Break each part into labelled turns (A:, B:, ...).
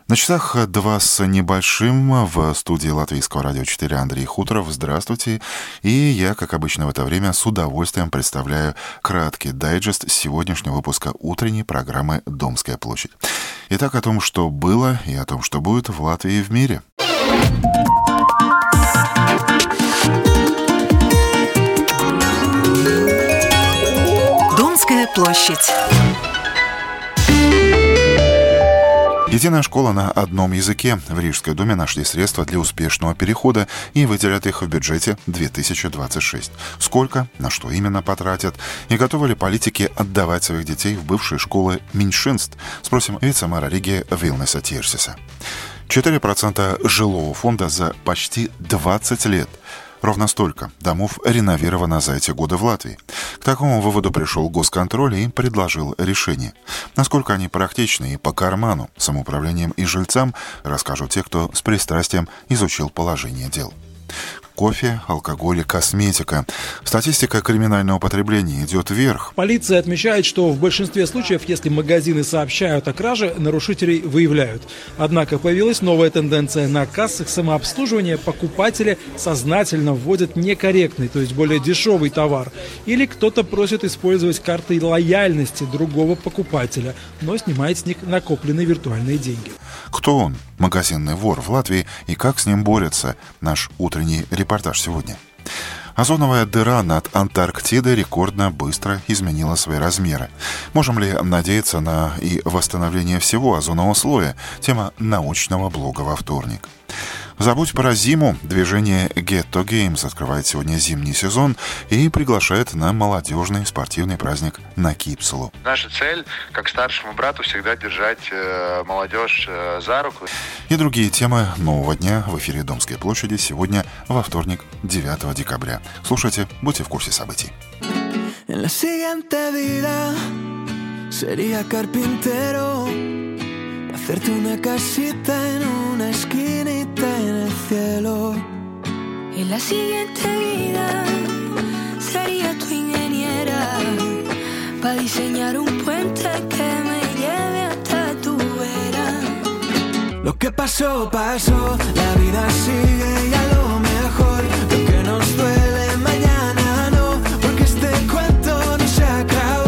A: На часах 2 с небольшим, в студии Латвийского радио 4 Андрей Хуторов. Здравствуйте. И я, как обычно в это время, с удовольствием представляю краткий дайджест сегодняшнего выпуска утренней программы «Домская площадь». Итак, о том, что было и о том, что будет в Латвии и в мире.
B: Домская площадь.
A: Единая школа на одном языке. В Рижской думе нашли средства для успешного перехода и выделят их в бюджете 2026. Сколько, на что именно потратят и готовы ли политики отдавать своих детей в бывшие школы меньшинств? Спросим вице-мэра Риги Вилнеса Тирсиса. 4% жилого фонда за почти 20 лет. Ровно столько домов реновировано за эти годы в Латвии. К такому выводу пришел госконтроль и предложил решение. Насколько они практичны и по карману самоуправлением и жильцам, расскажут те, кто с пристрастием изучил положение дел. Кофе, алкоголь и косметика. Статистика криминального потребления идет вверх.
C: Полиция отмечает, что в большинстве случаев, если магазины сообщают о краже, нарушителей выявляют. Однако появилась новая тенденция. На кассах самообслуживания покупатели сознательно вводят некорректный, то есть более дешевый товар. Или кто-то просит использовать карты лояльности другого покупателя, но снимает с них накопленные виртуальные деньги.
A: Кто он, магазинный вор в Латвии, и как с ним борется? Наш утренний репортаж сегодня. Озоновая дыра над Антарктидой рекордно быстро изменила свои размеры. Можем ли надеяться на и восстановление всего озонового слоя? Тема научного блога во вторник. Забудь про зиму. Движение Ghetto Games открывает сегодня зимний сезон и приглашает на молодежный спортивный праздник на Кипсулу.
D: Наша цель, как старшему брату, всегда держать молодежь за руку.
A: И другие темы нового дня в эфире Домской площади сегодня во вторник, 9 декабря. Слушайте, будьте в курсе событий.
E: Hacerte una casita en una esquinita en el cielo.
F: En la siguiente vida sería tu ingeniera para diseñar un puente que me lleve hasta tu vera.
E: Lo que pasó, pasó, la vida sigue y a lo mejor lo que nos duele mañana no, porque este cuento no se acabó.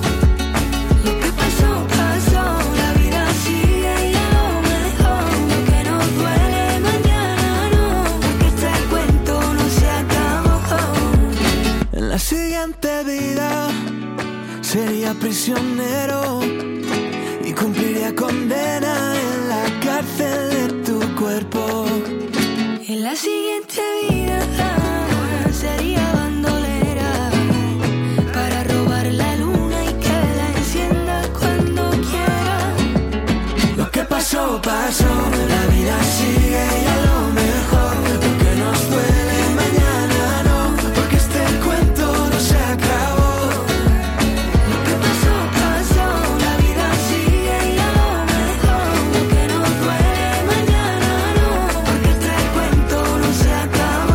E: La siguiente vida sería prisionero y cumpliría condena en la cárcel de tu cuerpo.
F: En la siguiente vida sería bandolera para robar la luna y que la encienda cuando quiera.
E: Lo que pasó, pasó, la vida sigue y a lo mejor lo que nos duele mañana no, porque este cuento no se acabó.
F: Lo que pasó, pasó, la vida sigue y a lo mejor lo que nos duele mañana no, porque este cuento no se acabó.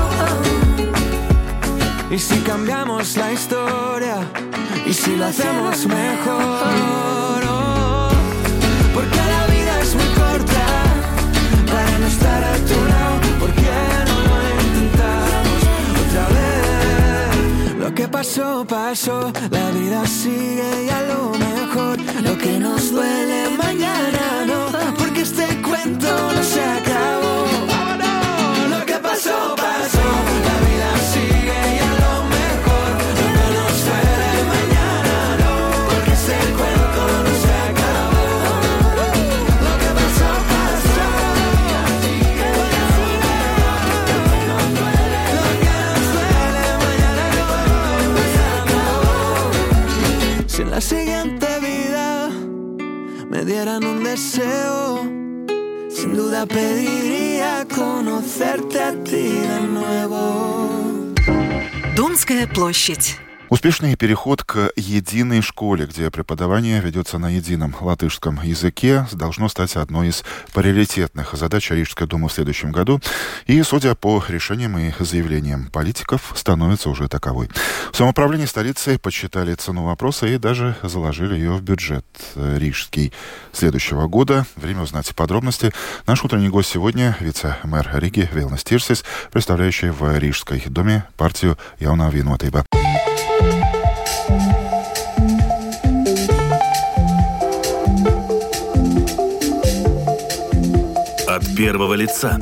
E: Y si cambiamos la historia y si lo hacemos mejor, oh, porque la vida es muy corta para no estar a tu lado, porque no lo intentamos otra vez. Lo que pasó, pasó, la vida sigue y a lo mejor lo que nos duele mañana no, porque este cuento no se acabó. Oh, no. Lo que pasó, pasó, la vida sigue y a lo mejor lo que nos duele mañana no, porque este cuento no se acabó. Lo que pasó, pasó, si en la siguiente vida me dieran un deseo, sin duda pediría conocerte a ti de nuevo.
B: Домская площадь.
A: Успешный переход к единой школе, где преподавание ведется на едином латышском языке, должно стать одной из приоритетных задач Рижской думы в следующем году. И, судя по решениям и заявлениям политиков, становится уже таковой. В самоуправлении столицы подсчитали цену вопроса и даже заложили ее в бюджет рижский следующего года. Время узнать подробности. Наш утренний гость сегодня — вице-мэр Риги Vilnis Tirsis, представляющий в Рижской думе партию Jaunā Vienotība.
B: От первого лица.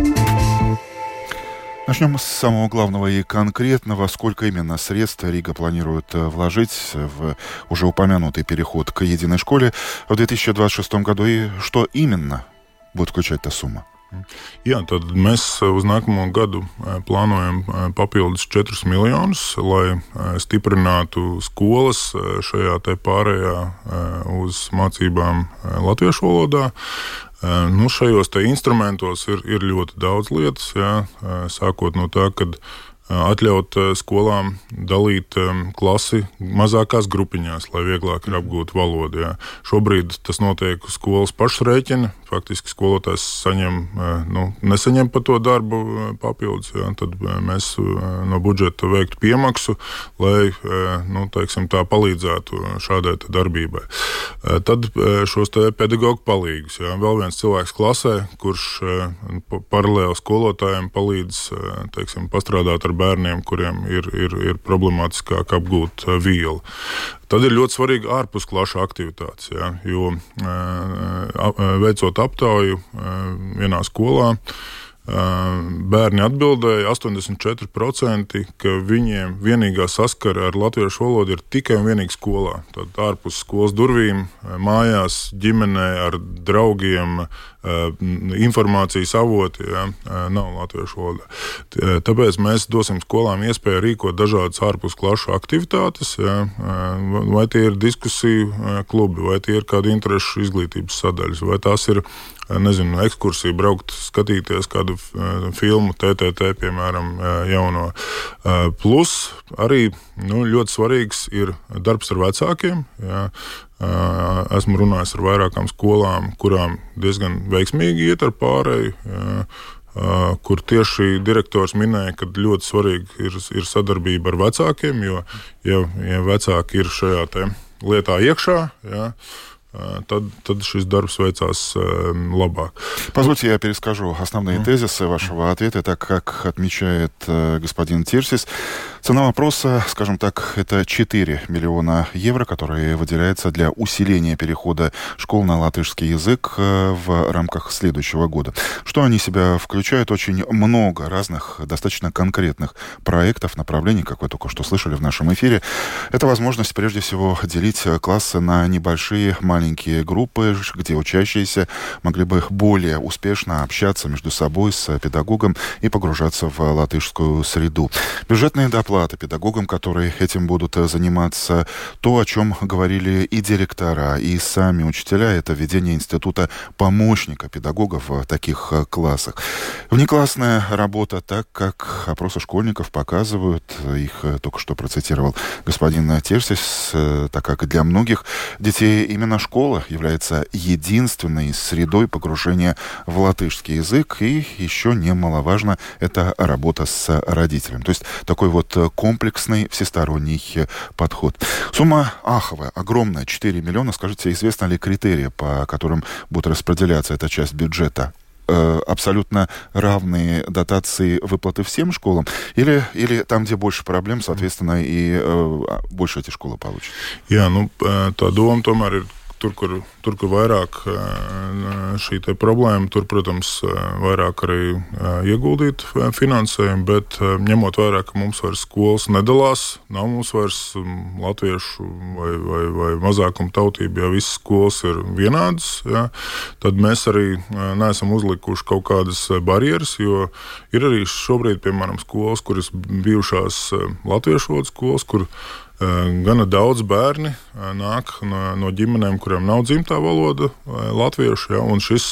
A: Начнем с самого главного и конкретного. Сколько именно средств Рига планирует вложить в уже упомянутый переход к единой школе в 2026 году, и что именно будет включать эта сумма?
G: Jā, tad mēs uz nākamo gadu plānojam papildus 4 miljonus, lai stiprinātu skolas šajā te pārējā uz mācībām latviešu valodā. Nu, šajos te instrumentos ir ļoti daudz lietas, jā, sākot no tā, kad atļaut skolām dalīt klasi mazākās grupiņās, lai vieglāk ir apgūt valodu. Jā. Šobrīd tas notiek uz skolas pašas rēķina. Faktiski skolotājs nesaņem par to darbu papildus. Jā. Tad mēs no budžeta veiktu piemaksu, lai tā palīdzētu šādai darbībai. Tad šos te pedagogu palīgus. Jā. Vēl viens cilvēks klasē, kurš paralēli skolotājiem palīdz pastrādāt ar bērniem, kuriem ir problemātiskāk apgūt vielu. Tad ir ļoti svarīga ārpusklašu aktivitātes, jā, jo veicot aptauju vienā skolā, bērni atbildēja 84%, ka viņiem vienīgā saskara ar latviešu valodu ir tikai un vienīgi skolā. Tad ārpus skolas durvīm, mājās, ģimenē, ar draugiem, informācijas avoti, ja, nav latviešu valodā. Tāpēc mēs dosim skolām iespēju rīkot dažādas ārpusklašu aktivitātes, ja, vai tie ir diskusiju klubi, vai tie ir kādi interešu izglītības sadaļas, vai tās ir, ekskursija, braukt, skatīties kādu filmu TTT, piemēram, jauno. Plus arī ļoti svarīgs ir darbs ar vecākiem. Jā. Esmu runājis ar vairākām skolām, kurām diezgan veiksmīgi iet ar pārēju, kur tieši direktors minēja, ka ļoti svarīgi ir sadarbība ar vecākiem, jo ja vecāki ir šajā te lietā iekšā, jā, tad šis darbs veicās лабак.
A: Позвольте, я перескажу основные тезисы вашего ответа. Так как отмечает господин Тирсис, цена вопроса, скажем так, это 4 миллиона евро, которые выделяются для усиления перехода школ на латышский язык в рамках следующего года. Что они в себя включают? Очень много разных, достаточно конкретных проектов, направлений, как вы только что слышали в нашем эфире. Это возможность, прежде всего, делить классы на небольшие, маленькие группы, где учащиеся могли бы более успешно общаться между собой с педагогом и погружаться в латышскую среду. Бюджетные доплаты педагогам, которые этим будут заниматься, то, о чем говорили и директора, и сами учителя, это введение института помощника педагога в таких классах. Внеклассная работа, так как опросы школьников показывают, их только что процитировал господин Тирсис, так как для многих детей именно школа является единственной средой погружения в латышский язык, и еще немаловажно, это работа с родителем. То есть такой вот комплексный, всесторонний подход. Сумма аховая, огромная, 4 миллиона. Скажите, известны ли критерии, по которым будет распределяться эта часть бюджета? Абсолютно равные дотации выплаты всем школам? Или там, где больше проблем, соответственно, и больше эти школы получат?
G: Jā, tā doma tomēr ir tur, kur vairāk šī te problēma, tur, protams, vairāk arī ieguldīt finansējumu, bet ņemot vērā, ka mums vairs skolas nedalās, nav mums vairs latviešu vai mazākuma tautība, ja visas skolas ir vienādas, ja, tad mēs arī neesam uzlikuši kaut kādas barjeras, jo ir arī šobrīd, piemēram, skolas, kuras bijušās latviešu valodas skolas, kur Gana daudz bērni nāk no ģimenēm, kuriem nav dzimtā valoda latviešu, ja, un šis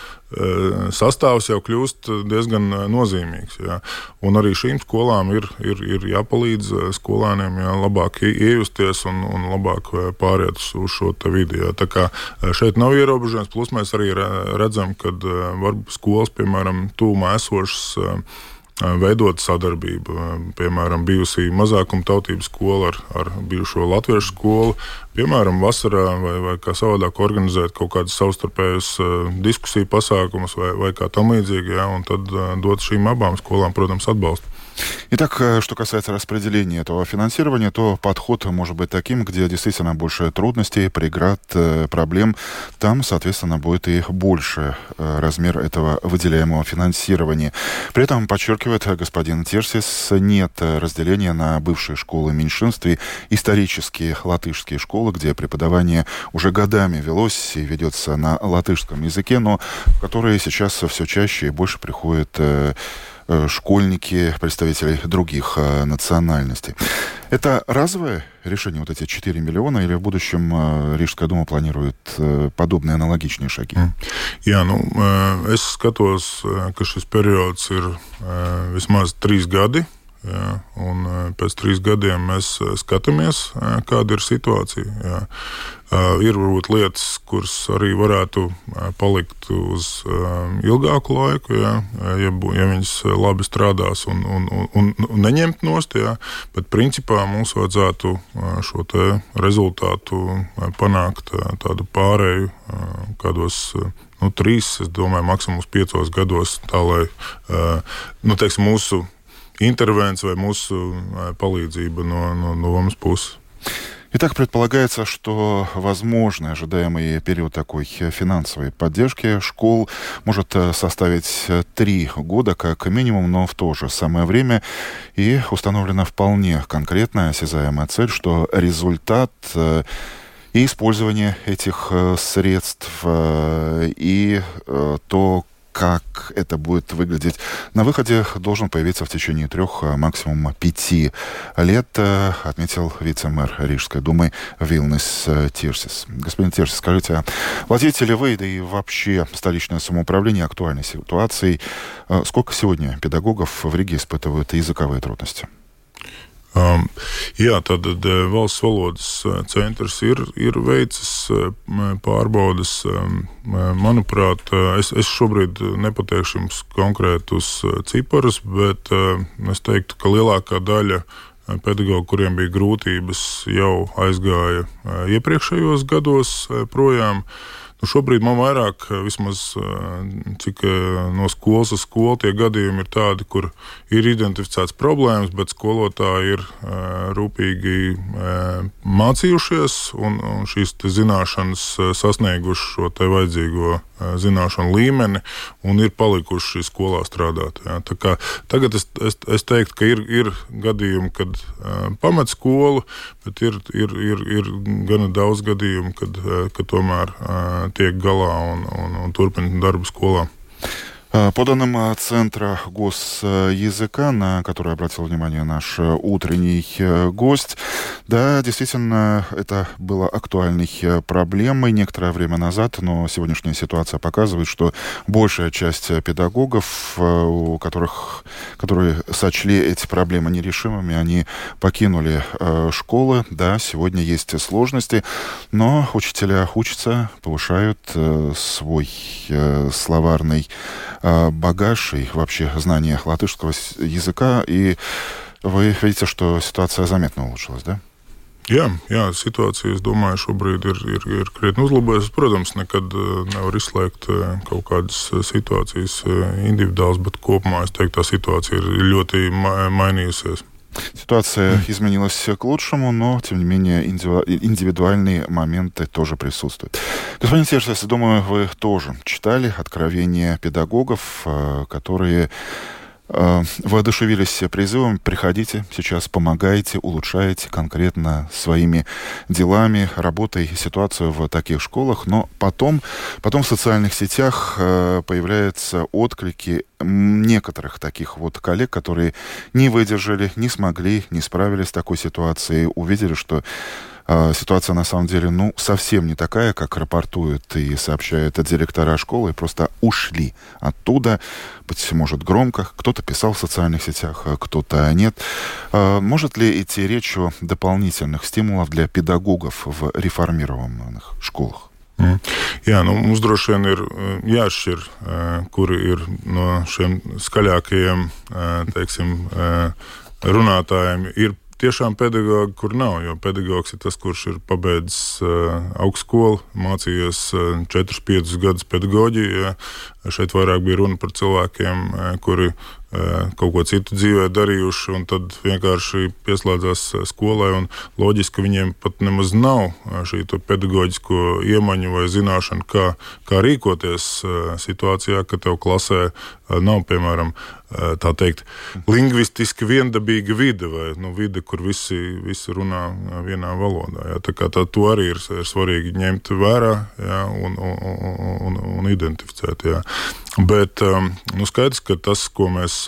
G: sastāvs jau kļūst diezgan nozīmīgs. Ja. Un arī šīm skolām ir jāpalīdz skolēniem labāk iejusties un labāk pāriet uz šo te vidi. Ja. Tā kā šeit nav ierobežojums, plus mēs arī redzam, ka varbūt skolas, piemēram, tūmā esošas veidot sadarbību. Piemēram, bijusī mazākuma tautības skola ar bijušo latviešu skolu. Piemēram, vasarā vai kā savādāk organizēt kaut kādas savstarpējas diskusiju pasākumus vai kā tam līdzīgi, ja, un tad dot шīm abām skolām, protams, atbalstu.
A: Итак, что касается распределения этого финансирования, то подход может быть таким, где действительно больше трудностей, преград, проблем. Там, соответственно, будет и больше размер этого выделяемого финансирования. При этом, подчеркивает господин Терсис, нет разделения на бывшие школы меньшинств и исторические латышские школы, где преподавание уже годами велось и ведется на латышском языке, но в которые сейчас все чаще и больше приходят школьники, представители других национальностей. Это разовое решение, вот эти 4 миллиона, или в будущем Рижская дума планирует подобные аналогичные шаги?
G: Jā, es skatos, ka šis periods ir vismaz 3 gadi. Jā, un pēc 3 gadiem mēs skatāmies, kāda ir situācija. Jā. Ir varbūt lietas, kuras arī varētu palikt uz ilgāku laiku, jā, ja viņas labi strādās un neņemt nost. Jā. Bet principā mums vajadzētu šo te rezultātu panākt tādu pārēju kādos 3, es domāju, maksimums 5 gados, tā lai teiksim, mūsu интервенция, mūsu palīdzība no domas puses.
A: Итак, предполагается, что возможный ожидаемый период такой финансовой поддержки школ может составить 3 года как минимум, но в то же самое время и установлена вполне конкретная осязаемая цель, что результат и использование этих средств и то, как это будет выглядеть на выходе, должен появиться в течение 3, максимум 5 лет, отметил вице-мэр Рижской думы Вилнис Тирсис. Господин Тирсис, скажите, а владеете ли вы, да и вообще столичное самоуправление актуальной ситуацией? Сколько сегодня педагогов в Риге испытывают языковые трудности?
G: Jā, tad valsts valodas centrs ir veicis pārbaudas. Manuprāt, es šobrīd nepateikšu jums konkrētus ciparus, bet es teiktu, ka lielākā daļa pedagogu, kuriem bija grūtības, jau aizgāja iepriekšējos gados projām. Šobrīd man vairāk, vismaz cik no skolas uz skolu, tie gadījumi ir tādi, kur ir identificēts problēmas, bet skolotāji ir rūpīgi mācījušies un šīs zināšanas sasnieguši šo te vajadzīgo zināšanu līmeni un ir palikuši skolā strādāt. Jā. Tā kā tagad es teiktu, ka ir gadījumi, kad pamet skolu, bet ir gana daudz gadījumu, kad tomēr tiek galā un turpina darbu skolā.
A: По данным Центра госязыка, на который обратил внимание наш утренний гость, да, действительно, это было актуальной проблемой некоторое время назад, но сегодняшняя ситуация показывает, что большая часть педагогов, которые сочли эти проблемы нерешимыми, они покинули школы. Да, сегодня есть сложности, но учителя учатся, повышают свой словарный багаж и вообще знание латышского языка, и вы видите, что ситуация заметно улучшилась, да?
G: Jā, situācija, es domāju, šobrīd ir krietni uzlabojusies. Protams, nekad nevar izslēgt kaut kādas situācijas individuāls, bet kopumā es teiktu, tā situācija ir ļoti mainījusies.
A: Ситуация изменилась к лучшему, но, тем не менее, индивидуальные моменты тоже присутствуют. Господин Терсис, думаю, вы тоже читали откровения педагогов, которые Воодушевились призывом, приходите, сейчас помогайте, улучшайте конкретно своими делами, работой ситуацию в таких школах, но потом в социальных сетях появляются отклики некоторых таких вот коллег, которые не выдержали, не смогли, не справились с такой ситуацией, увидели, что ситуация на самом деле, совсем не такая, как рапортуют и сообщают директора школы, и просто ушли оттуда, быть может, громко. Кто-то писал в социальных сетях, кто-то нет. Может ли идти речь о дополнительных стимулах для педагогов в реформированных школах?
G: Jā, mums droši vien ir jāšķir, kuri ir no šiem skaļākajiem, teiksim, runātājiem, ir tiešām pedagogi, kur nav, jo pedagogs ir tas, kurš ir pabeidzis augstskolu, mācījies 4-5 gadus pedagoģiju. Ja. Šeit vairāk bija runa par cilvēkiem, kuri kaut ko citu dzīvē darījuši, un tad vienkārši pieslēdzās skolai, un loģiski, ka viņiem pat nemaz nav šī pedagoģisko iemaņu vai zināšanu, kā rīkoties situācijā, ka tev klasē nav, piemēram, tā teikt, lingvistiski viendabīga vide, vai vide, kur visi runā vienā valodā. Ja. Tā kā to arī ir svarīgi ņemt vērā, ja, un identificēt. Ja. Bet skaidrs, ka tas, ko mēs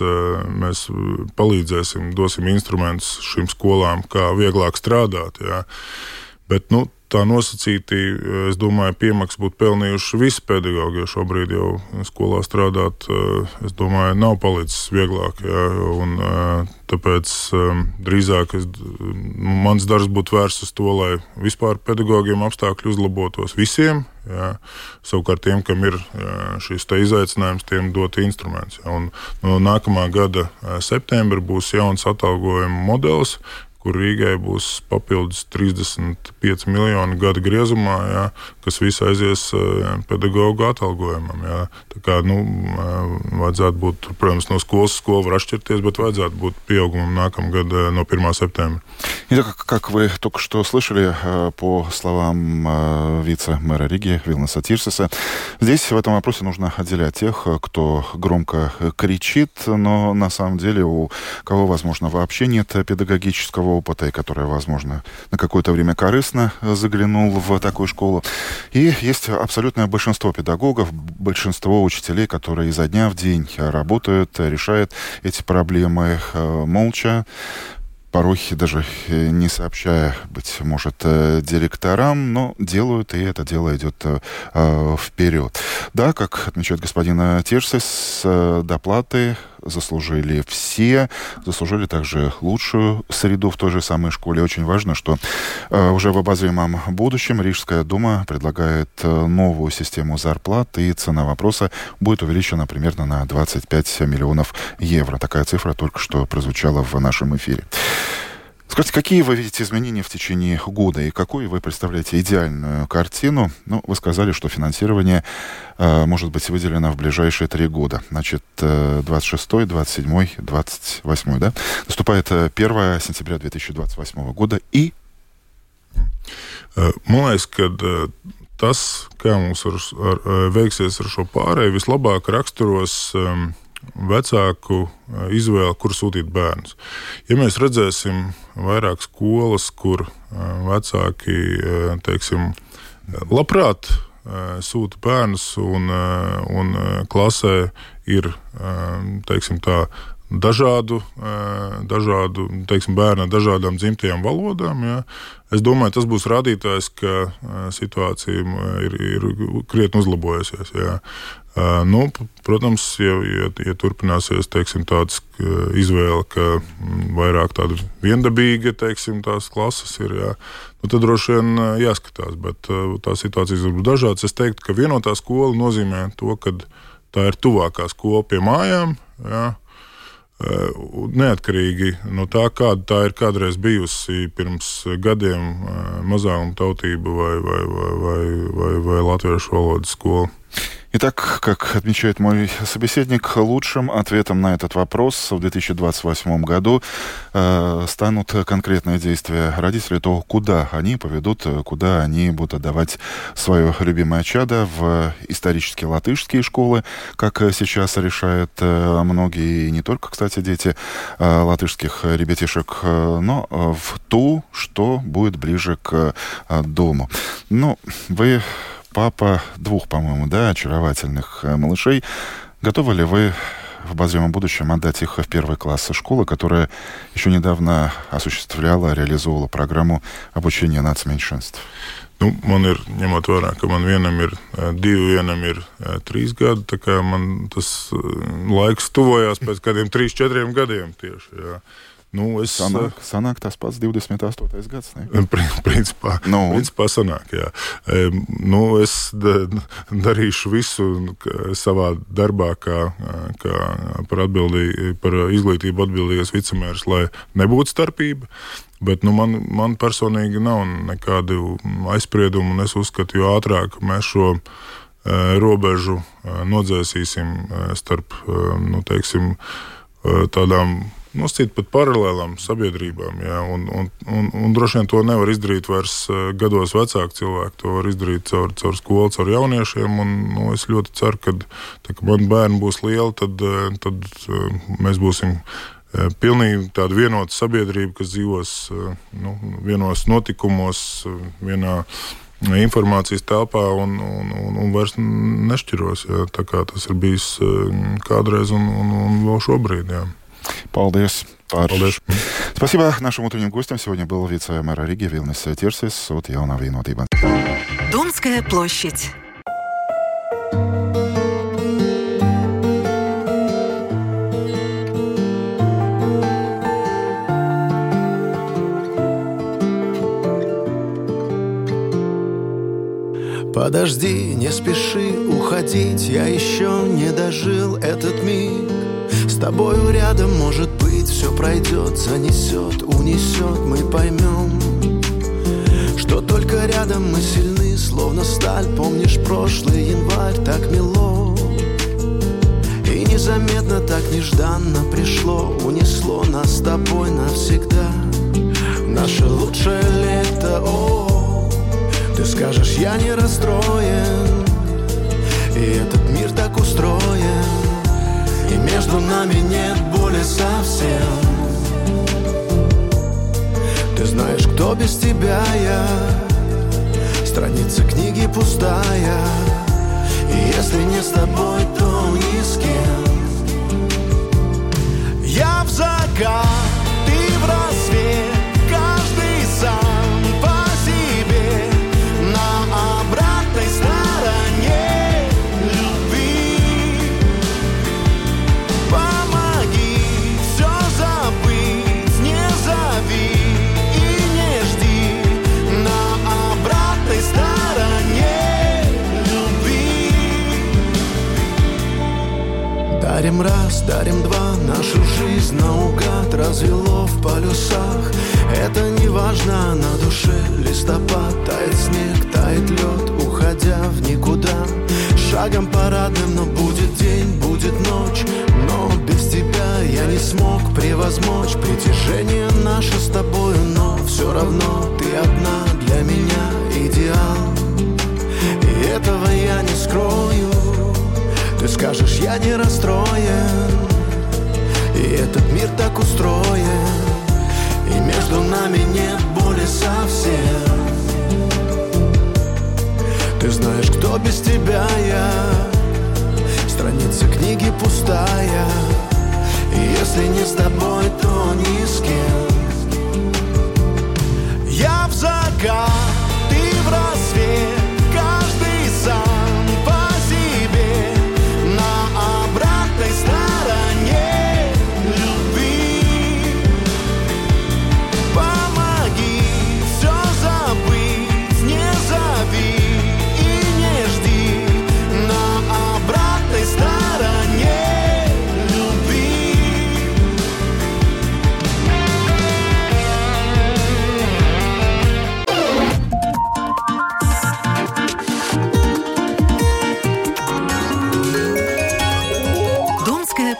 G: palīdzēsim, dosim instrumentus šīm skolām, kā vieglāk strādāt. Ja. Bet tā nosacīti, es domāju, piemaksas būtu pelnījuši visi pedagogi, jo šobrīd jau skolā strādāt, es domāju, nav palicis vieglāk. Ja, un tāpēc drīzāk mans darbs būtu vērsts uz to, lai vispār pedagogiem apstākļi uzlabotos visiem. Ja, savukārt tiem, kam ir šis izaicinājums, tiem dot instruments. Ja, un no nākamā gada septembra būs jauns atalgojuma modelis, kur Rīgai būs papildus 35 miljoni gada griezumā, ja, kas visi aizies pedagogu atalgojumam. Ja. Tā kā, vajadzētu būt, protams, no skolas skolu var atšķirties, bet vajadzētu būt pieaugumam nākamgad no 1 сентября.
A: Итак, как вы только что слышали, по словам вице-мэра Риги Вилнаса Тирсеса, здесь в этом вопросе нужно отделять тех, кто громко кричит, но на самом деле у кого, возможно, вообще нет педагогического опыта, и который, возможно, на какое-то время корыстно заглянул в такую школу. И есть абсолютное большинство педагогов, большинство учителей, которые изо дня в день работают, решают эти проблемы молча, порой даже не сообщая, быть может, директорам, но делают, и это дело идет вперед. Да, как отмечает господин Тирсес, доплаты заслужили все, заслужили также лучшую среду в той же самой школе. Очень важно, что уже в обозримом будущем Рижская дума предлагает новую систему зарплат, и цена вопроса будет увеличена примерно на 25 миллионов евро. Такая цифра только что прозвучала в нашем эфире. Скажите, какие вы видите изменения в течение года и какую вы представляете идеальную картину? Вы сказали, что финансирование может быть выделено в ближайшие 3 года. Значит, 26, 27, 28, да? Наступает 1 сентября 2028 года и...
G: Man liekas, ka tas, kā mums veiksies ar šo pārēju, vislabāk raksturos vecāku izvēli, kur sūtīt bērnus. Ja mēs redzēsim vairāk skolas, kur vecāki, teiksim, labprāt sūta bērnus un klasē ir, teiksim tā, dažādu teiksim, bērnu ar dažādām dzimtajām valodām. Ja. Es domāju, tas būs rādītājs, ka situācija ir krietni uzlabojusies. Ja. Protams, ja turpināsies, teiksim, tāds izvēle, ka vairāk tāda viendabīga, teiksim, tās klases ir, ja, tad droši vien jāskatās, bet tā situācijas var būt dažādas. Es teiktu, ka vienotā skola nozīmē to, ka tā ir tuvākā skola pie mājām, ja, neatkarīgi no tā, kāda tā ir kādreiz bijusi pirms gadiem mazākuma tautība vai latviešu valodas skola.
A: Итак, как отмечает мой собеседник, лучшим ответом на этот вопрос в 2028 году станут конкретные действия родителей, то, куда они поведут, куда они будут отдавать свое любимое чадо, в исторические латышские школы, как сейчас решают многие, и не только, кстати, дети латышских ребятишек, но в ту, что будет ближе к дому. Ну, вы... Папа двух, по-моему, очаровательных малышей. Готовы ли вы в обозримом будущем отдать их в первый класс школы, которая еще недавно осуществляла, реализовывала программу обучения нацменьшинств?
G: Nu, man ir, ņemot vērā, ka man vienam ir 2, vienam ir 3 gadi, tā kā man tas laiks tuvojās pēc kādiem 3-4 gadiem tieši, jā. Nu,
A: sanāk tas pats 28. gads, ne?
G: Principā sanāk, jā. Nu, es darīšu visu savā darbā, kā par izglītību atbildīgais vicemērs, lai nebūtu starpība. Bet man personīgi nav nekādu aizspriedumu, un es uzskatu, jo ātrāk mēs šo robežu nodzēsīsim starp, teiksim, tādām nosacīt pat paralēlām sabiedrībām. Jā, un droši vien to nevar izdarīt vairs gados vecāki cilvēki. To var izdarīt caur skolu, caur jauniešiem. Un, es ļoti ceru, ka man bērni būs lieli, tad mēs būsim pilnīgi tāda vienota sabiedrība, kas dzīvos vienos notikumos, vienā informācijas telpā un vairs nešķiros. Jā, tā kā tas ir bijis kādreiz un vēl шobrīd. Jā.
A: Paldies.
G: Paldies.
A: Спасибо нашим утренним гостям. Сегодня был вице-мэр Риги Вилнис Тирсис от Jaunā Vienotība.
H: Думская площадь.
E: Подожди, не спеши уходить, я еще не дожил этот миг. С тобою рядом, может быть, все пройдет, занесет, унесет, мы поймем, что только рядом мы сильны, словно сталь. Помнишь прошлый январь, так мило, и незаметно, так нежданно пришло, унесло нас с тобой навсегда. Наше лучшее лето, ты скажешь, я не расстроен, и этот мир так устроен, и между нами нет боли совсем. Ты знаешь, кто без тебя я, страница книги пустая, и если не с тобой, то ни с кем. Я в закат, ты в рассвет, каждый сам по себе, на обратной стороне любви. Помоги все забыть, не зови и не жди, на обратной стороне любви. Дарим раз, дарим два, нашу жизнь наугад развело в полюсах. Это не важно, на душе листопад, тает снег, тает лед, уходя в никуда. Шагом парадным, но будет день, будет ночь, но без тебя я не смог превозмочь притяжение наше с тобою, но все равно ты одна для меня идеал, и этого я не скрою. Ты скажешь, я не расстроен, и этот мир так устроен, и между нами нет боли совсем. Ты знаешь, кто без тебя я, страница книги пустая, и если не с тобой, то ни с кем. Я в закат, ты в рассвет, каждый сам по себе, на обратной стороне любви. Помоги все забыть, не зови и не жди, на обратной стороне любви.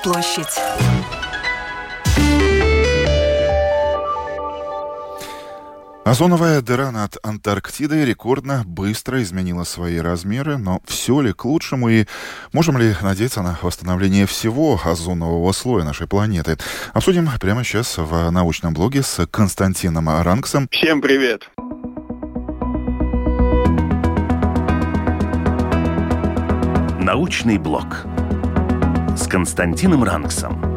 H: площадь.
A: Озоновая дыра над Антарктидой рекордно быстро изменила свои размеры, но все ли к лучшему и можем ли надеяться на восстановление всего озонового слоя нашей планеты? Обсудим прямо сейчас в научном блоге с Константином Ранксом.
I: Всем привет!
B: Научный блок с Константином Ранксом.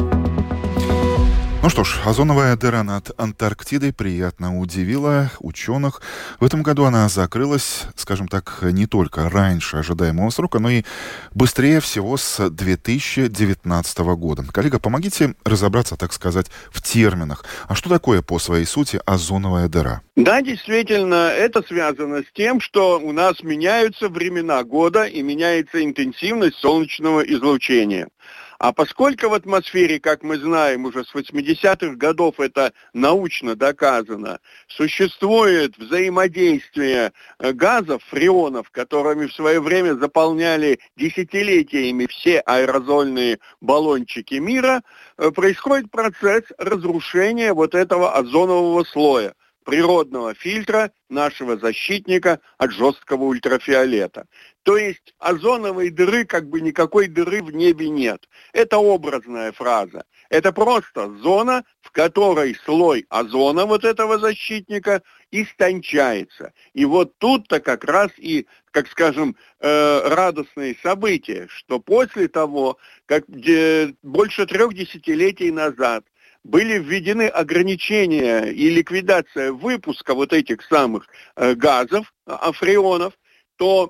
A: Ну что ж, озоновая дыра над Антарктидой приятно удивила ученых. В этом году она закрылась, скажем так, не только раньше ожидаемого срока, но и быстрее всего с 2019 года. Коллега, помогите разобраться, так сказать, в терминах. А что такое по своей сути озоновая дыра?
I: Да, действительно, это связано с тем, что у нас меняются времена года и меняется интенсивность солнечного излучения. А поскольку в атмосфере, как мы знаем, уже с 80-х годов это научно доказано, существует взаимодействие газов, фреонов, которыми в свое время заполняли десятилетиями все аэрозольные баллончики мира, происходит процесс разрушения вот этого озонового слоя, природного фильтра, нашего защитника от жесткого ультрафиолета. То есть озоновой дыры, как бы никакой дыры в небе нет. Это образная фраза. Это просто зона, в которой слой озона вот этого защитника истончается. И вот тут-то как раз и, как скажем, радостные события, что после того, как больше 3 десятилетий назад были введены ограничения и ликвидация выпуска вот этих самых газов, фреонов, то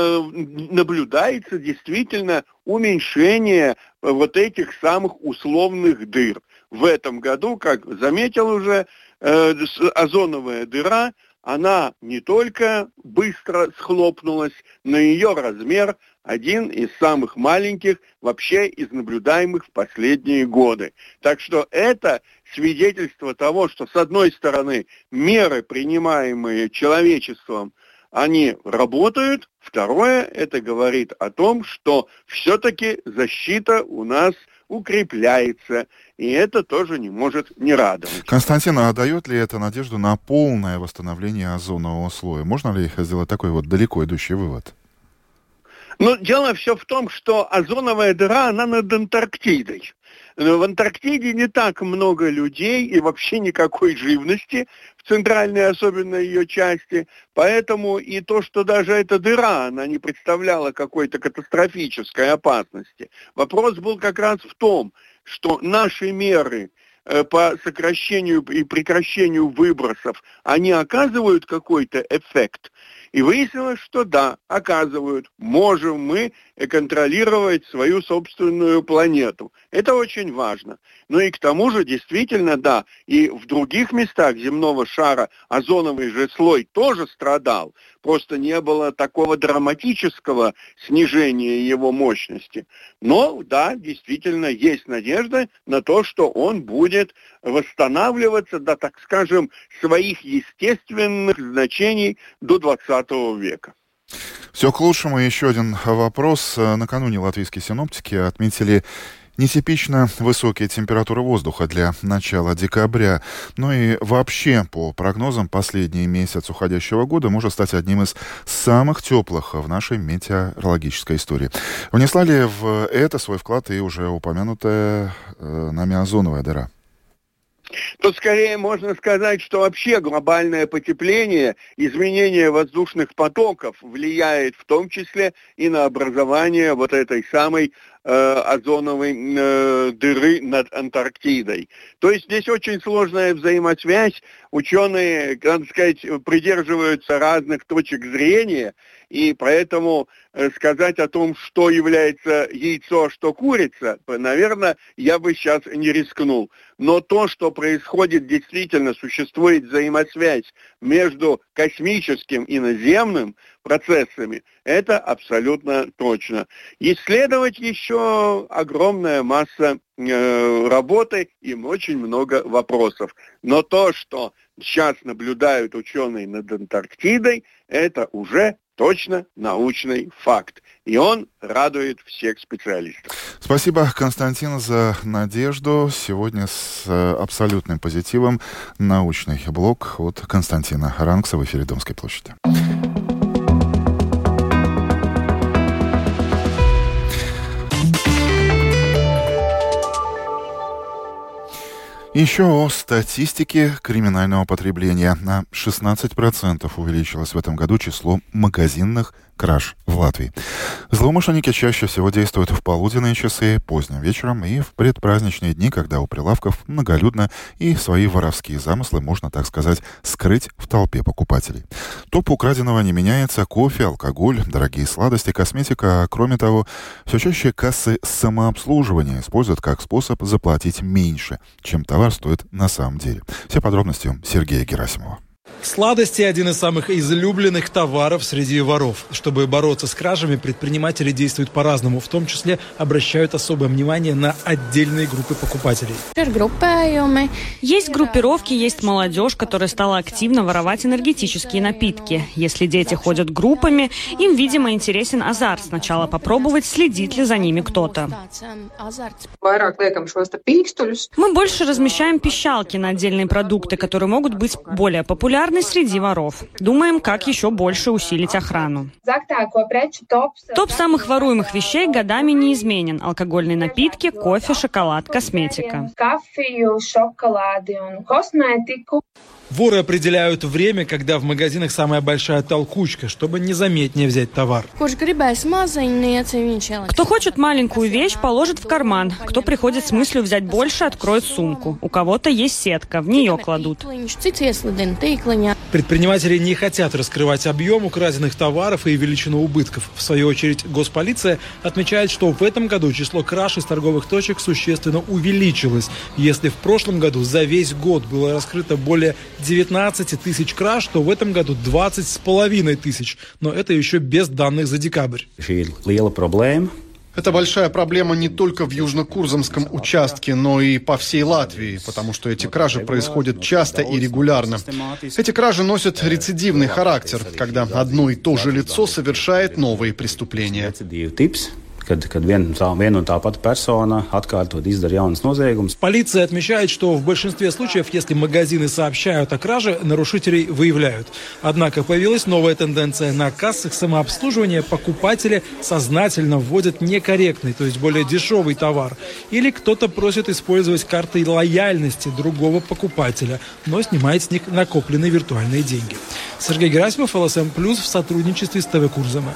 I: наблюдается действительно уменьшение вот этих самых условных дыр. В этом году, как заметил уже, озоновая дыра, она не только быстро схлопнулась, но ее размер один из самых маленьких вообще из наблюдаемых в последние годы. Так что это свидетельство того, что с одной стороны меры, принимаемые человечеством, они работают. Второе, это говорит о том, что все-таки защита у нас укрепляется, и это тоже не может не радовать.
A: Константин, а дает ли это надежду на полное восстановление озонового слоя? Можно ли сделать такой вот далеко идущий вывод?
I: Но дело все в том, что озоновая дыра, она над Антарктидой. В Антарктиде не так много людей и вообще никакой живности в центральной, особенно ее части. Поэтому и то, что даже эта дыра, она не представляла какой-то катастрофической опасности. Вопрос был как раз в том, что наши меры по сокращению и прекращению выбросов, они оказывают какой-то эффект. И выяснилось, что да, оказывают. Можем мы контролировать свою собственную планету. Это очень важно. Ну и к тому же, действительно, да, и в других местах земного шара озоновый же слой тоже страдал. Просто не было такого драматического снижения его мощности. Но, да, действительно, есть надежда на то, что он будет восстанавливаться до, так скажем, своих естественных значений до 20 века.
A: Все к лучшему. Еще один вопрос. Накануне латвийские синоптики отметили нетипично высокие температуры воздуха для начала декабря. Ну и вообще, по прогнозам, последний месяц уходящего года может стать одним из самых теплых в нашей метеорологической истории. Внесла ли в это свой вклад и уже упомянутая нами озоновая дыра?
I: Тут скорее можно сказать, что вообще глобальное потепление, изменение воздушных потоков влияет в том числе и на образование вот этой самой озоновой дыры над Антарктидой. То есть здесь очень сложная взаимосвязь. Ученые, надо сказать, придерживаются разных точек зрения, и поэтому сказать о том, что является яйцо, а что курица, наверное, я бы сейчас не рискнул. Но то, что происходит, действительно существует взаимосвязь между космическим и наземным процессами, это абсолютно точно. Исследовать еще огромная масса работы и очень много вопросов. Но то, что сейчас наблюдают ученые над Антарктидой, это уже точно научный факт. И он радует всех специалистов.
A: Спасибо, Константин, за надежду. Сегодня с абсолютным позитивом научный блог от Константина Ранкса в эфире Домской площади. Еще о статистике криминального потребления. На 16% увеличилось в этом году число магазинных краж в Латвии. Злоумышленники чаще всего действуют в полуденные часы, поздним вечером и в предпраздничные дни, когда у прилавков многолюдно, и свои воровские замыслы можно, так сказать, скрыть в толпе покупателей. Топ украденного не меняется: кофе, алкоголь, дорогие сладости, косметика. А кроме того, все чаще кассы самообслуживания используют как способ заплатить меньше, чем товар стоит на самом деле. Все подробности у Сергея Герасимова.
C: Сладости – один из самых излюбленных товаров среди воров. Чтобы бороться с кражами, предприниматели действуют по-разному. В том числе обращают особое внимание на отдельные группы покупателей.
J: Есть группировки, есть молодежь, которая стала активно воровать энергетические напитки. Если дети ходят группами, им, видимо, интересен азарт. Сначала попробовать, следит ли за ними кто-то. Мы больше размещаем пищалки на отдельные продукты, которые могут быть более популярны среди воров. Думаем, как еще больше усилить охрану. Топ самых воруемых вещей годами не изменен. Алкогольные напитки, кофе, шоколад, косметика.
C: Воры определяют время, когда в магазинах самая большая толкучка, чтобы незаметнее взять товар.
J: Кто хочет маленькую вещь, положит в карман. Кто приходит с мыслью взять больше, откроет сумку. У кого-то есть сетка, в нее кладут.
C: Предприниматели не хотят раскрывать объем украденных товаров и величину убытков. В свою очередь, госполиция отмечает, что в этом году число краж из торговых точек существенно увеличилось. Если в прошлом году за весь год было раскрыто более 19 тысяч краж, то в этом году 20,5 тысяч. Но это еще без данных за декабрь.
K: Это большая проблема не только в Южно-Курзамском участке, но и по всей Латвии, потому что эти кражи происходят часто и регулярно. Эти кражи носят рецидивный характер, когда одно и то же лицо совершает новые преступления.
C: Полиция отмечает, что в большинстве случаев, если магазины сообщают о краже, нарушителей выявляют. Однако появилась новая тенденция. На кассах самообслуживания покупатели сознательно вводят некорректный, то есть более дешевый товар. Или кто-то просит использовать карты лояльности другого покупателя, но снимает с них накопленные виртуальные деньги. Сергей Герасимов, ЛСМ+, в сотрудничестве с ТВ Курзама.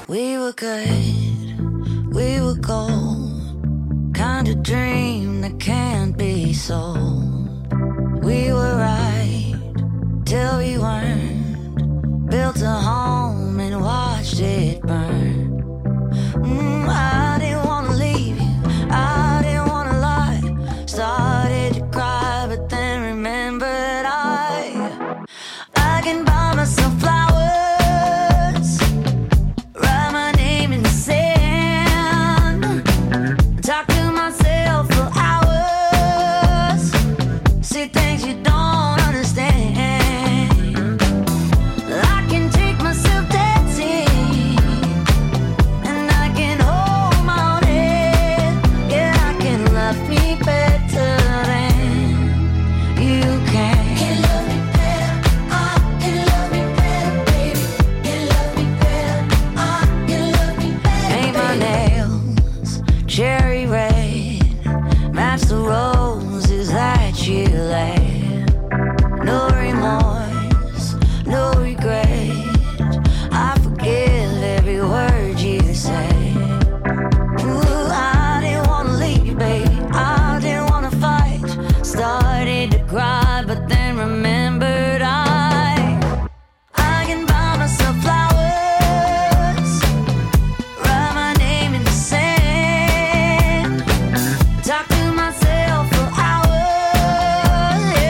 F: We were gold, kind of dream that can't be sold. We were right till we weren't. Built a home and watched it burn. I didn't want to leave you, I didn't want to lie. Started to cry, but then remembered I can buy myself flowers. Talk to myself for hours. See things you don't understand. I can take myself dancing, and I can hold my own head. Yeah, I can love me better than you can. Can love me better, I can love me better, baby. Can love me better, I can love me better. Paint my nails cherry red, match the roses that you laid. No remorse, no regret. I forgive every word you say. Ooh, I didn't want to leave you, baby. I didn't want to fight. Started to cry, but then remembered I can buy myself flowers. Write my name in the sand. Talk to myself for hours.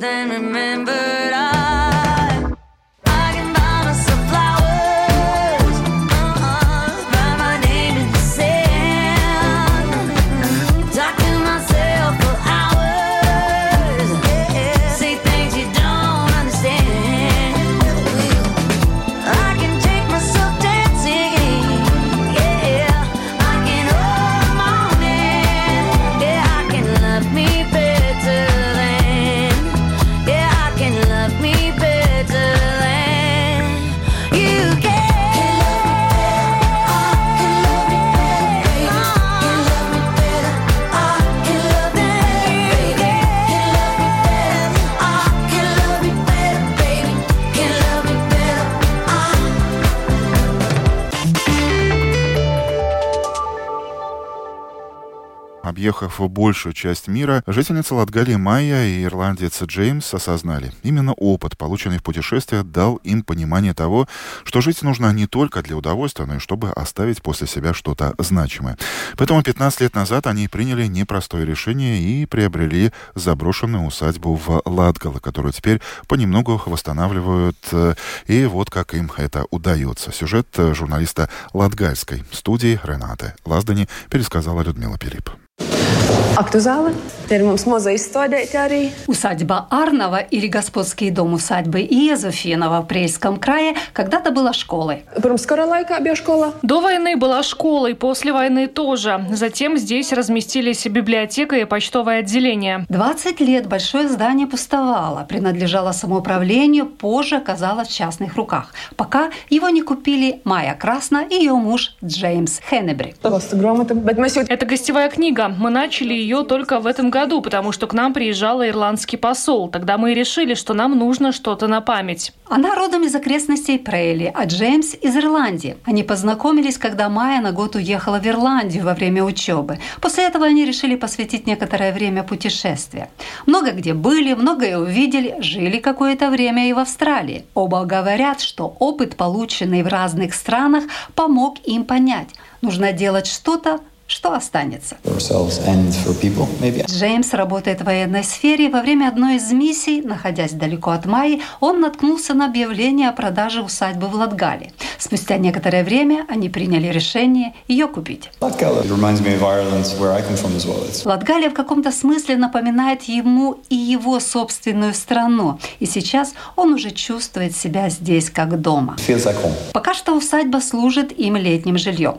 F: then remembered I can buy myself flowers, write my name in the sand, talk to myself for hours, say things you don't understand. I can take myself dancing, yeah, I can hold my own hand, yeah, I can love me better than, yeah, I can love me better than you can.
A: Объехав большую часть мира, жительница Латгалии Майя и ирландец Джеймс осознали, именно опыт, полученный в путешествиях, дал им понимание того, что жить нужно не только для удовольствия, но и чтобы оставить после себя что-то значимое. Поэтому 15 лет назад они приняли непростое решение и приобрели заброшенную усадьбу в Латгале, которую теперь понемногу восстанавливают. И вот как им это удается. Сюжет журналиста латгальской студии Ренаты Лаздани пересказала Людмила Пилип.
L: Актузалы. Теперь mums maza izstādēti arī.
M: Усадьба Арнова или господский дом усадьбы Иезуфинова в Прельском крае когда-то была школой.
L: Pirms kara laikā bija škola.
N: До войны была школой, после войны тоже. Затем здесь разместились библиотека и почтовое отделение.
M: 20 лет большое здание пустовало, принадлежало самоуправлению, позже оказалось в частных руках, пока его не купили Майя Красна и ее муж Джеймс Хеннебри.
N: Это гостевая книга. Мы начали ее только в этом году, потому что к нам приезжал ирландский посол. Тогда мы и решили, что нам нужно что-то на память.
M: Она родом из окрестностей Прейли, а Джеймс из Ирландии. Они познакомились, когда Майя на год уехала в Ирландию во время учебы. После этого они решили посвятить некоторое время путешествия. Много где были, многое увидели, жили какое-то время и в Австралии. Оба говорят, что опыт, полученный в разных странах, помог им понять. Нужно делать что-то, что останется. Джеймс работает в военной сфере. Во время одной из миссий, находясь далеко от Майи, он наткнулся на объявление о продаже усадьбы в Латгале. Спустя некоторое время они приняли решение ее купить. Латгалия в каком-то смысле напоминает ему и его собственную страну. И сейчас он уже чувствует себя здесь как дома. Пока что усадьба служит им летним жильем.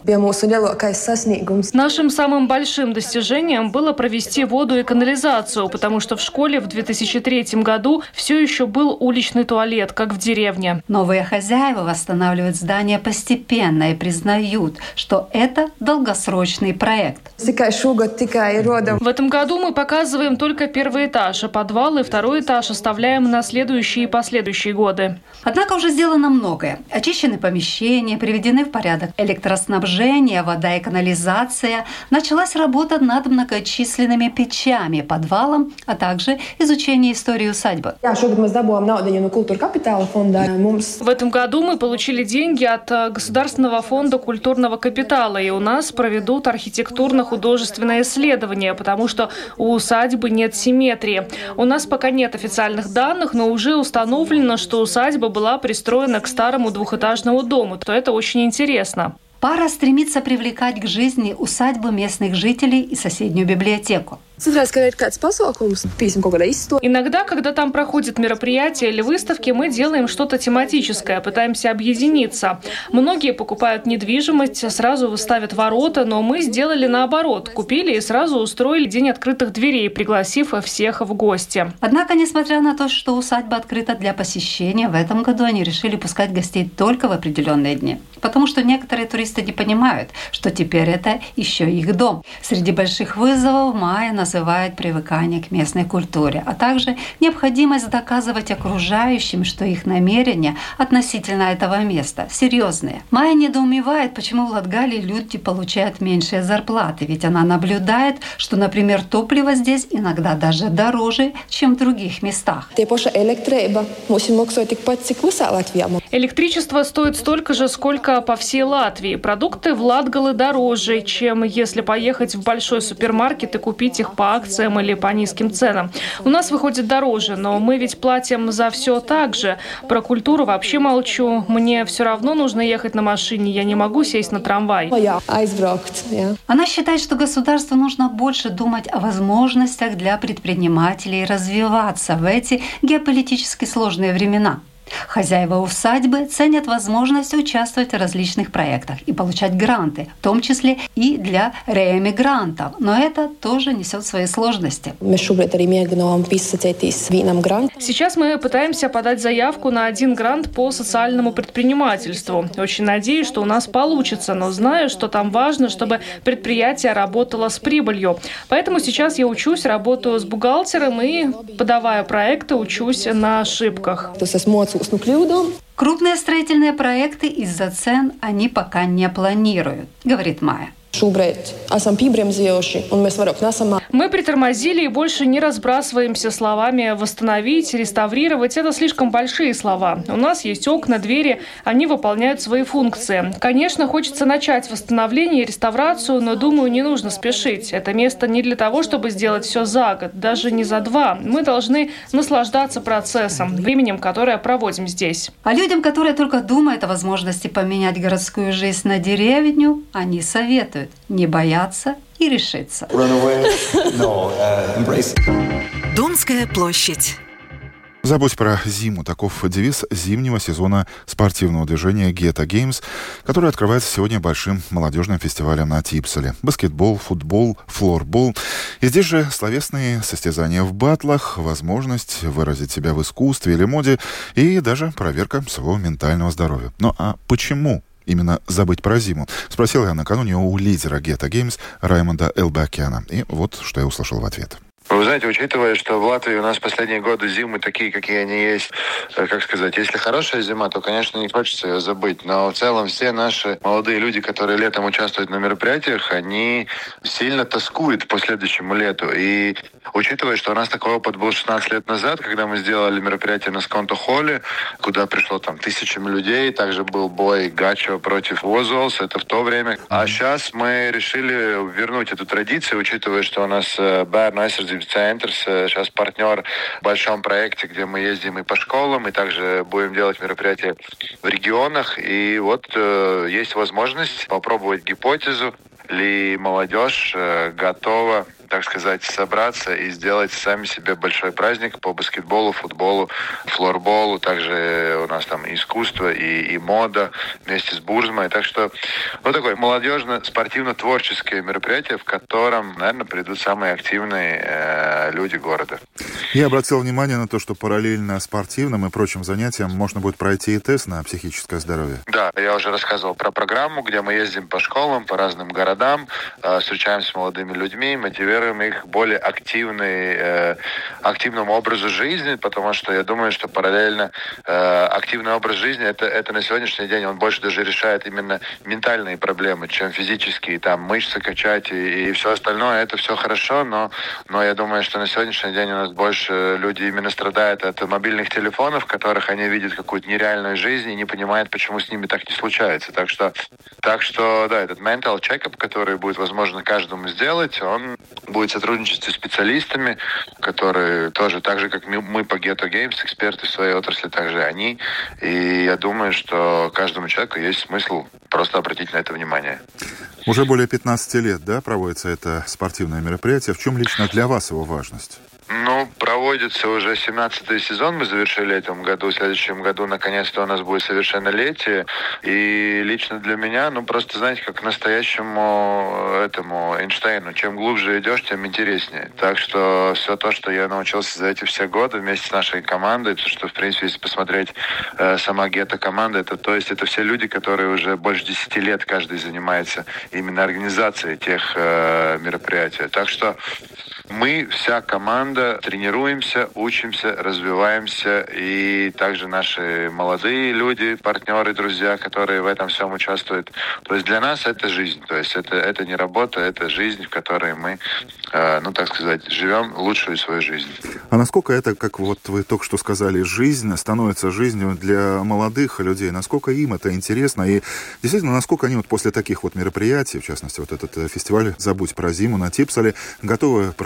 N: Нашим самым большим достижением было провести воду и канализацию, потому что в школе в 2003 году все еще был уличный туалет, как в деревне.
M: Новые хозяева восстанавливают здание постепенно и признают, что это долгосрочный проект.
N: В этом году мы показываем только первый этаж, а подвал и второй этаж оставляем на следующие и последующие годы.
M: Однако уже сделано многое. Очищены помещения, приведены в порядок электроснабжение, вода и канализация. Началась работа над многочисленными печами, подвалом, а также изучение истории усадьбы.
N: В этом году мы получили деньги от Государственного фонда культурного капитала, и у нас проведут архитектурно-художественное исследование, потому что у усадьбы нет симметрии. У нас пока нет официальных данных, но уже установлено, что усадьба была пристроена к старому двухэтажному дому. То это очень интересно.
M: Пара стремится привлекать к жизни усадьбу местных жителей и соседнюю библиотеку.
N: Иногда, когда там проходит мероприятие или выставки, мы делаем что-то тематическое, пытаемся объединиться. Многие покупают недвижимость, сразу выставят ворота, но мы сделали наоборот. Купили и сразу устроили день открытых дверей, пригласив всех в гости.
M: Однако, несмотря на то, что усадьба открыта для посещения, в этом году они решили пускать гостей только в определенные дни. Потому что некоторые туристы не понимают, что теперь это еще их дом. Среди больших вызовов Майя называет привыкание к местной культуре, а также необходимость доказывать окружающим, что их намерения относительно этого места серьезные. Майя недоумевает, почему в Латгалии люди получают меньшие зарплаты, ведь она наблюдает, что, например, топливо здесь иногда даже дороже, чем в других местах.
N: Электричество стоит столько же, сколько по всей Латвии. Продукты в Латгале дороже, чем если поехать в большой супермаркет и купить их билетах по акциям или по низким ценам. У нас выходит дороже, но мы ведь платим за все так же. Про культуру вообще молчу. Мне все равно нужно ехать на машине, я не могу сесть на трамвай.
M: Она считает, что государству нужно больше думать о возможностях для предпринимателей развиваться в эти геополитически сложные времена. Хозяева усадьбы ценят возможность участвовать в различных проектах и получать гранты, в том числе и для реэмигрантов. Но это тоже несет свои сложности.
N: Сейчас мы пытаемся подать заявку на 1 грант по социальному предпринимательству. Очень надеюсь, что у нас получится, но знаю, что там важно, чтобы предприятие работало с прибылью. Поэтому сейчас я учусь, работаю с бухгалтером и, подавая проекты, учусь на ошибках.
M: Крупные строительные проекты из-за цен они пока не планируют, говорит Майя.
N: Мы притормозили и больше не разбрасываемся словами «восстановить», «реставрировать». Это слишком большие слова. У нас есть окна, двери, они выполняют свои функции. Конечно, хочется начать восстановление и реставрацию, но, думаю, не нужно спешить. Это место не для того, чтобы сделать все за год, даже не за 2. Мы должны наслаждаться процессом, временем, которое проводим здесь.
M: А людям, которые только думают о возможности поменять городскую жизнь на деревню, они советуют не бояться и решиться.
H: Донская площадь.
A: Забудь про зиму. Таков девиз зимнего сезона спортивного движения Ghetto Games, который открывается сегодня большим молодежным фестивалем на Типселе. Баскетбол, футбол, флорбол. И здесь же словесные состязания в баттлах, возможность выразить себя в искусстве или моде и даже проверка своего ментального здоровья. Ну а почему именно забыть про зиму? Спросил я накануне у лидера Ghetto Games Раймонда Элбакяна. И вот что я услышал в ответ.
D: Вы знаете, учитывая, что в Латвии у нас последние годы зимы такие, какие они есть, как сказать, если хорошая зима, то, конечно, не хочется ее забыть. Но в целом все наши молодые люди, которые летом участвуют на мероприятиях, они сильно тоскуют по следующему лету. И учитывая, что у нас такой опыт был 16 лет назад, когда мы сделали мероприятие на Сконто-холле, куда пришло там тысячами людей, также был бой Гачо против Возолс, это в то время. А сейчас мы решили вернуть эту традицию, учитывая, что у нас Bērnu aizsardzības центр сейчас партнер в большом проекте, где мы ездим и по школам, и также будем делать мероприятия в регионах. И вот есть возможность попробовать гипотезу, ли молодежь готова, так сказать, собраться и сделать сами себе большой праздник по баскетболу, футболу, флорболу. Также у нас там искусство и мода вместе с Бурзмой. Так что, такое молодежно-спортивно-творческое мероприятие, в котором, наверное, придут самые активные люди города.
A: Я обратил внимание на то, что параллельно спортивным и прочим занятиям можно будет пройти и тест на психическое здоровье.
D: Да, я уже рассказывал про программу, где мы ездим по школам, по разным городам, встречаемся с молодыми людьми, мотивируем их к более активному образу жизни, потому что я думаю, что параллельно активный образ жизни это на сегодняшний день он больше даже решает именно ментальные проблемы, чем физические, там мышцы качать и все остальное, это все хорошо, но я думаю, что на сегодняшний день у нас больше люди именно страдают от мобильных телефонов, в которых они видят какую-то нереальную жизнь и не понимают, почему с ними так не случается. Так что да, этот mental check-up, который будет возможно каждому сделать, он будет в сотрудничестве с специалистами, которые тоже так же, как мы по Ghetto Games, эксперты в своей отрасли, также они. И я думаю, что каждому человеку есть смысл просто обратить на это внимание.
A: Уже более 15 лет, да, проводится это спортивное мероприятие. В чем лично для вас его важность?
D: Проводится уже 17-й сезон, мы завершили в этом году. В следующем году, наконец-то, у нас будет совершеннолетие. И лично для меня, просто, знаете, как настоящему этому Эйнштейну, чем глубже идешь, тем интереснее. Так что все то, что я научился за эти все годы вместе с нашей командой, потому что, в принципе, если посмотреть сама Гетто-команда, это все люди, которые уже больше 10 лет каждый занимается именно организацией тех мероприятий. Так что мы, вся команда, тренируемся, учимся, развиваемся. И также наши молодые люди, партнеры, друзья, которые в этом всем участвуют. То есть для нас это жизнь. То есть это не работа, это жизнь, в которой мы, так сказать, живем лучшую свою жизнь.
A: А насколько это, как вот вы только что сказали, жизнь становится жизнью для молодых людей? Насколько им это интересно? И действительно, насколько они после таких мероприятий, в частности, этот фестиваль «Забудь про зиму» на Типселе, готовы променять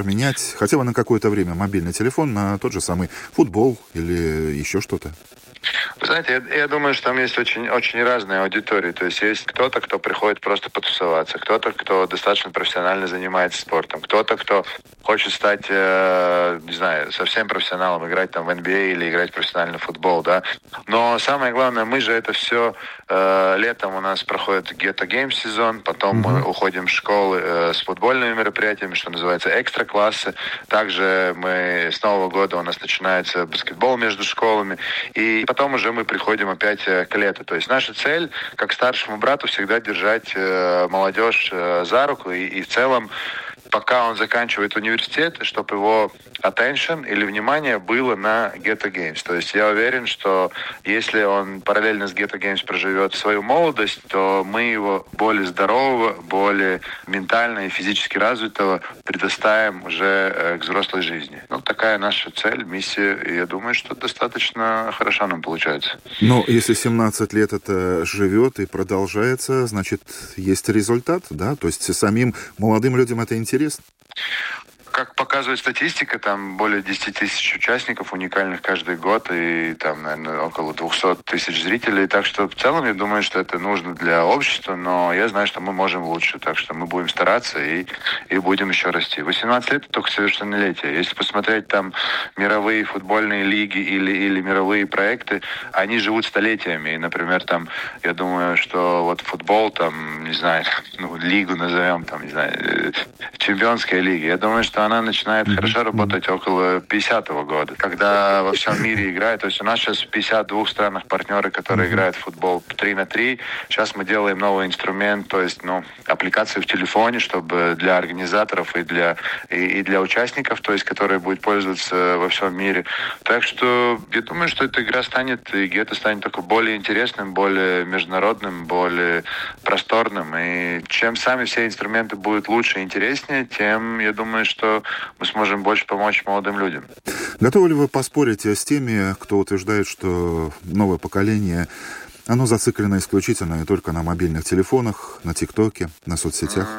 A: обменять хотя бы на какое-то время мобильный телефон на тот же самый футбол или еще что-то?
D: Вы знаете, я думаю, что там есть очень, очень разные аудитории. То есть есть кто-то, кто приходит просто потусоваться, кто-то, кто достаточно профессионально занимается спортом, кто-то, кто хочет стать, не знаю, совсем профессионалом, играть там в NBA или играть в профессиональный футбол, да. Но самое главное, мы же это все летом у нас проходит Ghetto Games сезон, потом мы уходим в школы с футбольными мероприятиями, что называется экстра-классы. Также мы с Нового года у нас начинается баскетбол между школами. И потом уже мы приходим опять к лету. То есть наша цель, как старшему брату, всегда держать молодежь за руку и в целом, пока он заканчивает университет, чтобы его attention или внимание было на Ghetto Games. То есть я уверен, что если он параллельно с Ghetto Games проживет свою молодость, то мы его более здорового, более ментально и физически развитого предоставим уже к взрослой жизни. Ну, такая наша цель, миссия, и я думаю, что достаточно хорошо нам получается.
A: Но если 17 лет это живет и продолжается, значит, есть результат, да? То есть самим молодым людям это интересно?
D: Как показывает статистика, там более 10 тысяч участников уникальных каждый год и там, наверное, около 200 тысяч зрителей. Так что в целом я думаю, что это нужно для общества, но я знаю, что мы можем лучше. Так что мы будем стараться и будем еще расти. 18 лет — это только совершеннолетие. Если посмотреть там мировые футбольные лиги или мировые проекты, они живут столетиями. И, например, там, я думаю, что вот футбол, там, не знаю, лигу назовем, там, не знаю, чемпионская лига. Я думаю, что она начинает хорошо работать около 50-го года, когда во всем мире играют. То есть у нас сейчас в 52 странах партнеры, которые играют в футбол 3-3. Сейчас мы делаем новый инструмент, то есть, аппликацию в телефоне, чтобы для организаторов и для участников, то есть, которые будут пользоваться во всем мире. Так что я думаю, что эта игра станет, и Гетто станет только более интересным, более международным, более просторным. И чем сами все инструменты будут лучше и интереснее, тем, я думаю, что мы сможем больше помочь молодым людям.
A: Готовы ли вы поспорить с теми, кто утверждает, что новое поколение, оно зациклено исключительно и только на мобильных телефонах, на ТикТоке, на соцсетях?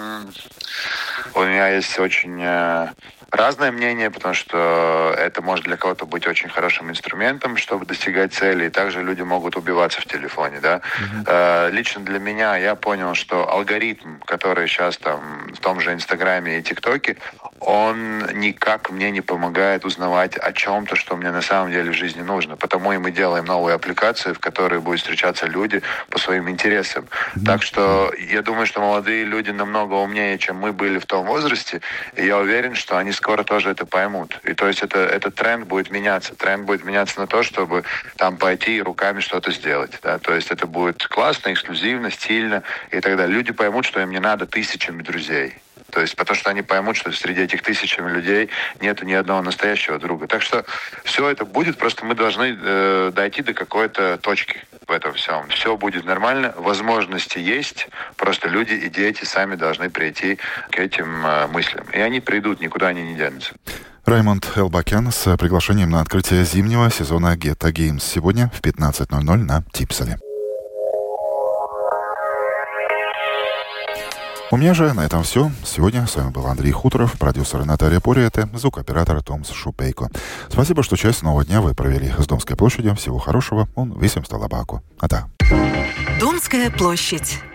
D: У меня есть очень разное мнение, потому что это может для кого-то быть очень хорошим инструментом, чтобы достигать цели, и также люди могут убиваться в телефоне, да. Лично для меня я понял, что алгоритм, который сейчас там в том же Инстаграме и ТикТоке, он никак мне не помогает узнавать о чем-то, что мне на самом деле в жизни нужно. Потому и мы делаем новые аппликации, в которые будут встречаться люди по своим интересам. Так что я думаю, что молодые люди намного умнее, чем мы были в том возрасте, и я уверен, что они скоро тоже это поймут. И то есть этот тренд будет меняться. Тренд будет меняться на то, чтобы там пойти и руками что-то сделать. Да? То есть это будет классно, эксклюзивно, стильно и так далее. Люди поймут, что им не надо тысячами друзей. То есть, потому что они поймут, что среди этих тысячами людей нету ни одного настоящего друга. Так что все это будет, просто мы должны дойти до какой-то точки в этом всем. Все будет нормально, возможности есть, просто люди и дети сами должны прийти к этим мыслям. И они придут, никуда они не денутся.
A: Раймонд Элбакян с приглашением на открытие зимнего сезона Ghetto Games сегодня в 15:00 на Типселе. У меня же на этом все. Сегодня с вами был Андрей Хуторов, продюсер Наталья Пориэте, звукооператор Томс Шупейко. Спасибо, что часть нового дня вы провели с Домской площадью. Всего хорошего. Он висим столабаку. А да.
H: Домская площадь.